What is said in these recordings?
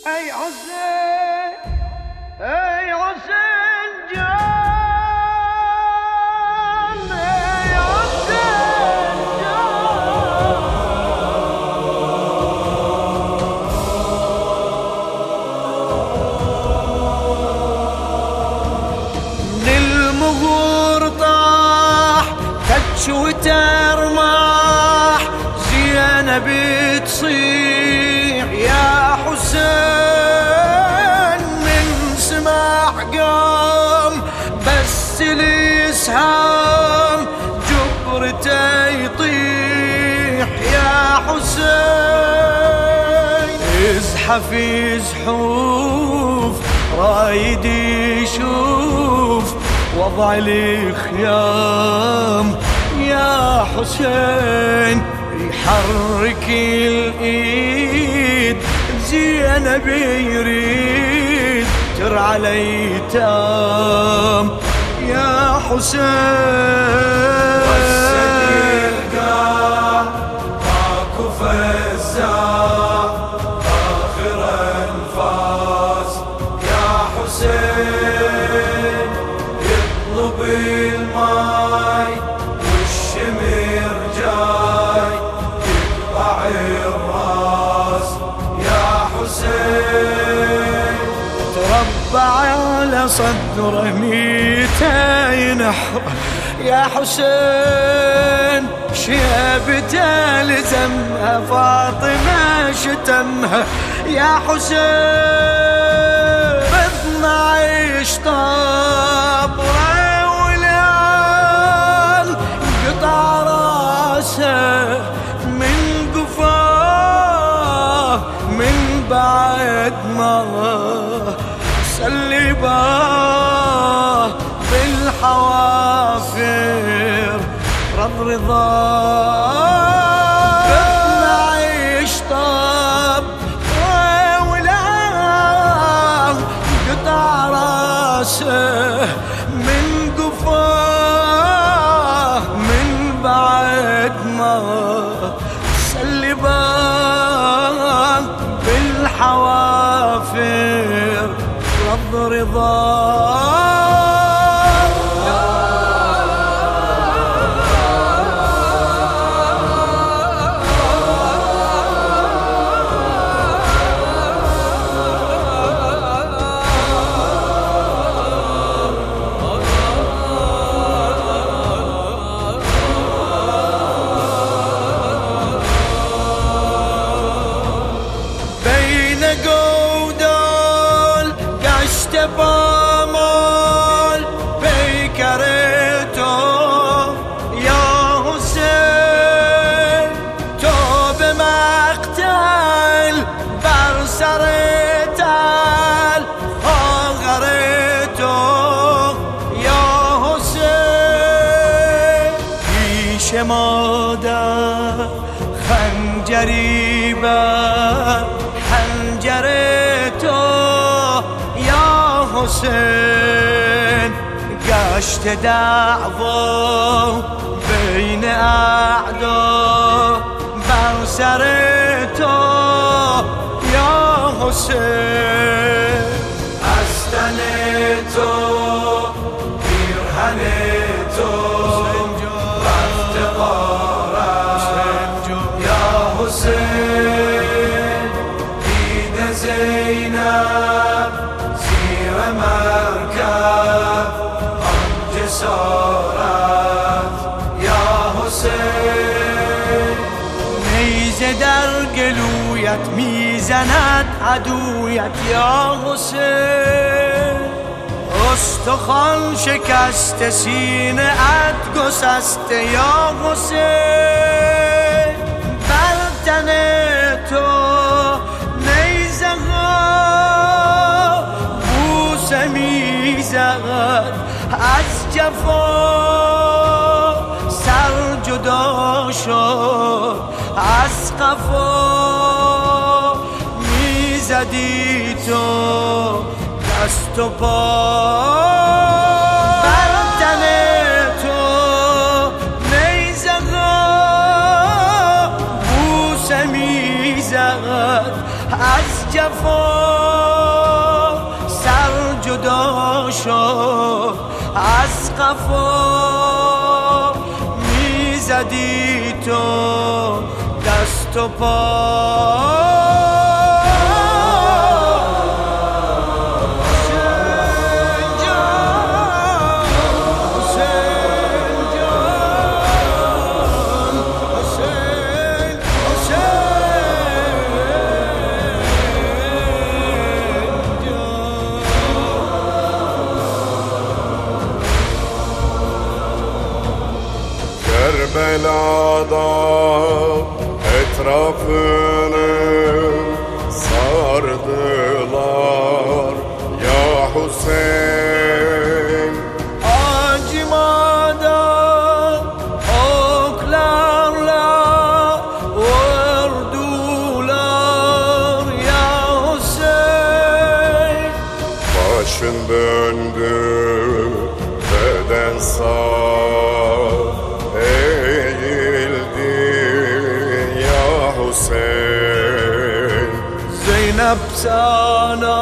أي حسين أي حسين جان أي حسين جان من المغور طاح كتش وترماح زينب تصيح يا حسين من سماح قام بس الاسهام جبرته يطيح يا حسين ازحف يزحوف رايد يشوف وضع الخيام يا حسين يحرك الايد زينب يريد ترعى الايتام يا حسين والسدير قام ماكو فزاع اخر انفاس يا حسين يطلب الماي والشمر جاي يقطع الراس يا حسين تربع على صدره 200 نحر يا حسين شيبته لزمها فاطمة شتمها يا حسين ب12 طابرة وليال قطع راسه من قفاه من بعد ما سلباه بالحوافر رض رضاه 12 طاب ولاه قطع راسه من قفاه من بعد ما سلباه بالحوافر رض رضاه بين قودال قشت بامال بيكريتو يا حسين توب مقتل برسرتال غريتو يا حسين پیش مادر خنجری بر حنجره تو یا حسین گشت دعوا بین اعدا بر سر تو یا حسین از تن تو پیرهن تو رفت غارت یا حسین دید زینب زیر مرکب آن جسارت یا حسین نیزه در گلویت میزند عدویت یا حسین استخوان شکست سینه ات گسسته یا حسین بر تن تو نیزه ها بوسه میزد از جفا سر جدا شد از قفا میزدی تو دست و پا بر تن تو نیزه ها بوسه میزد از جفا سر جدا شد، از قفا میزدی تو دست و پا. Kerbela'da etrafını sardılar ya Hüseyin. Acımadan oklarla vurdular ya Hüseyin. Başın döndü beden sağ Zeynep sana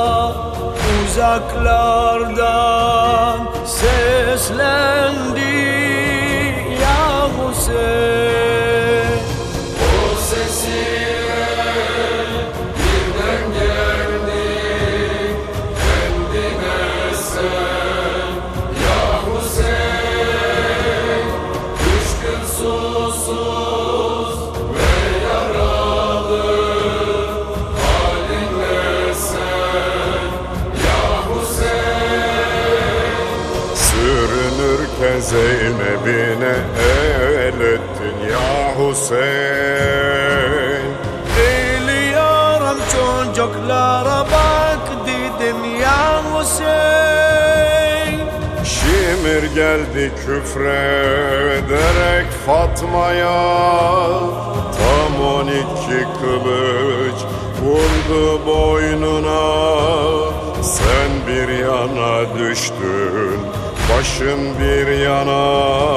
uzaklardan seslendi ya Hüseyin. O sesiyle birden geldi kendine sen ya Hüseyin. 3 gün susuz ve yaralı halinle sen ya Hüseyin. Sürünürken Zeynep'ine el ettin ya Hüseyin. Biliyorum çocuklara bak dedim ya Hüseyin. Şimir geldi küfrederek Fatma'ya, tam 12 kılıç vurdu boynuna. Sen bir yana düştün, başın bir yana,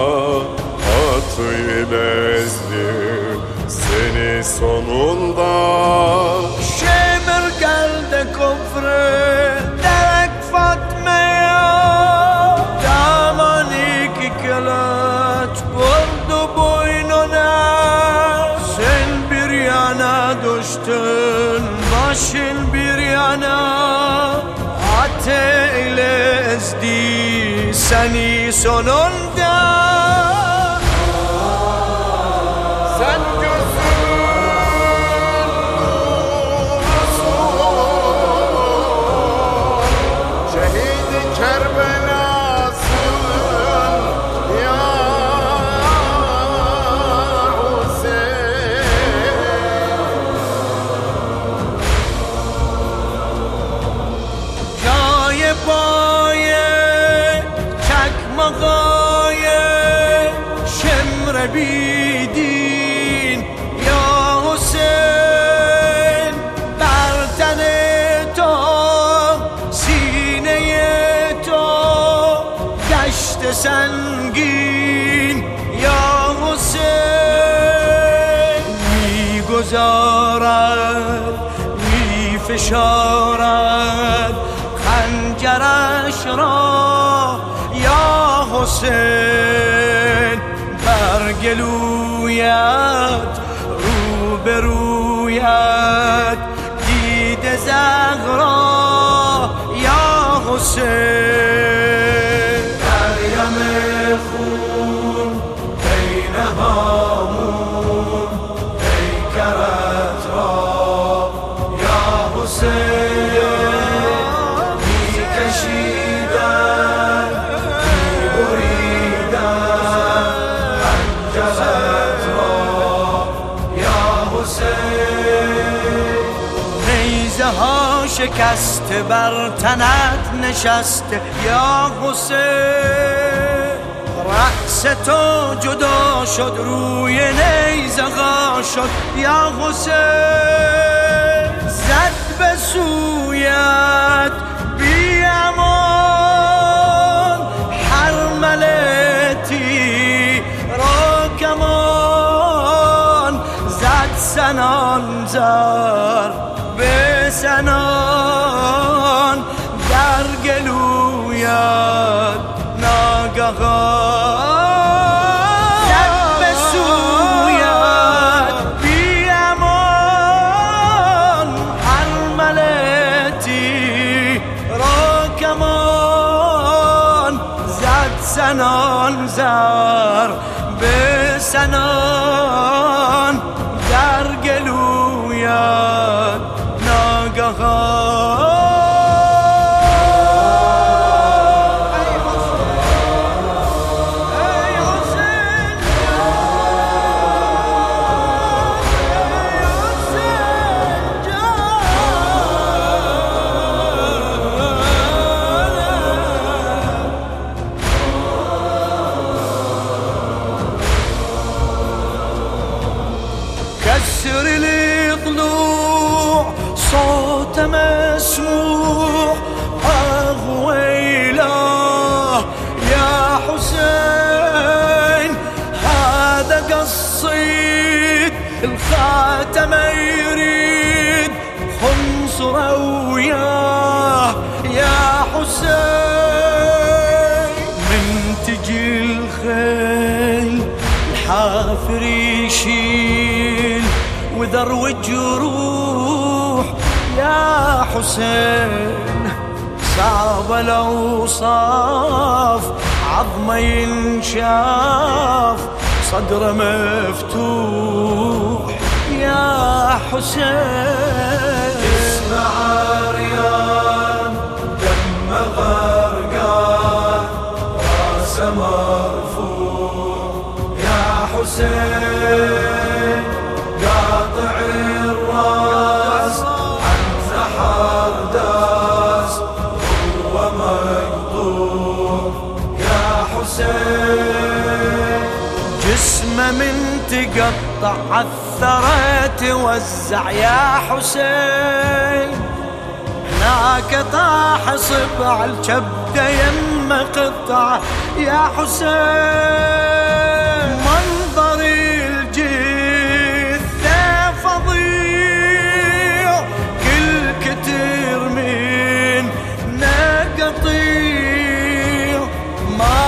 atıyla ezdi seni sonunda. Şimir geldi küfrederek Fatma'ya, tam 12 kılıç vurdu boynuna. Sen bir yana düştün, başın bir yana, ateyle ezdi seni sonunda. Sen بیدین یا حسین، بر تن تو سینه تو گشت سنگین یا حسین. میگذارد میفشارد خنجرش را یا حسین، بر گلویت روبرویت دیده زغرا یا حسین. مریم خون بین هامون پیکرت را یا حسین میکشیدن میبریدن پنجرت را یا حسین. نیزه ها شکسته بر تنت نشسته یا حسین، رأس تو جدا شد روی نیزه ها شد یا حسین. زد به سویت بی امان حرملتی را کمان، زد سنان زر بسنان در گلویت ناگهان زد به سویت بی امان ارملتی را کمان زد سنان زر به سنان در گلویت ناگهان كسر الضلوع صوت مسموع ويله يا حسين هذا قصيد الخاتم يريد خنصر وياه يا حسين من تجي الخيل الحافر يشيل وذروج جروح يا حسين صعب الأوصاف عظمه ينشاف صدره مفتوح يا حسين اسمع عريان دم غرقان راسه مرفوع يا حسين قاطع الراس عن زحر داس هو مقطوع يا حسين جسمه من تقطع عالثرى توزع يا حسين هناك طاح صبع الكبده يم قطع يا حسين منظر الجثه فظيع كل كتير من نقطيع ما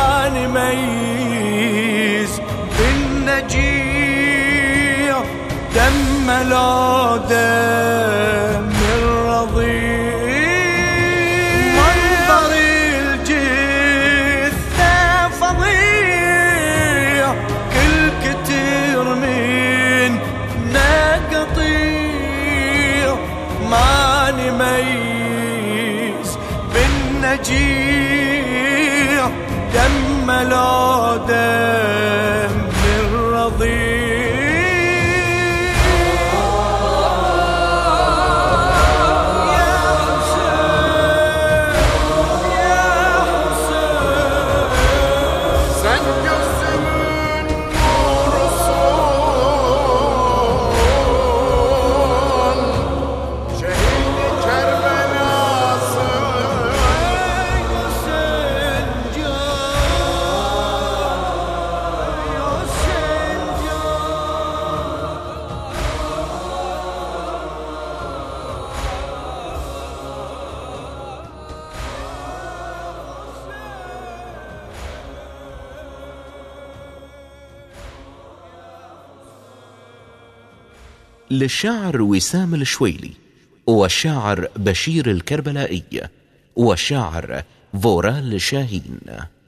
نميز بالنجيع دم لو دم الرضيع منظر الجثة فظيع كل كتير من نقطيع ما نميز بالنجيع دم لو دم الرضيع للشاعر وسام الشويلي والشاعر بشير الكربلائي والشاعر فورال شاهين.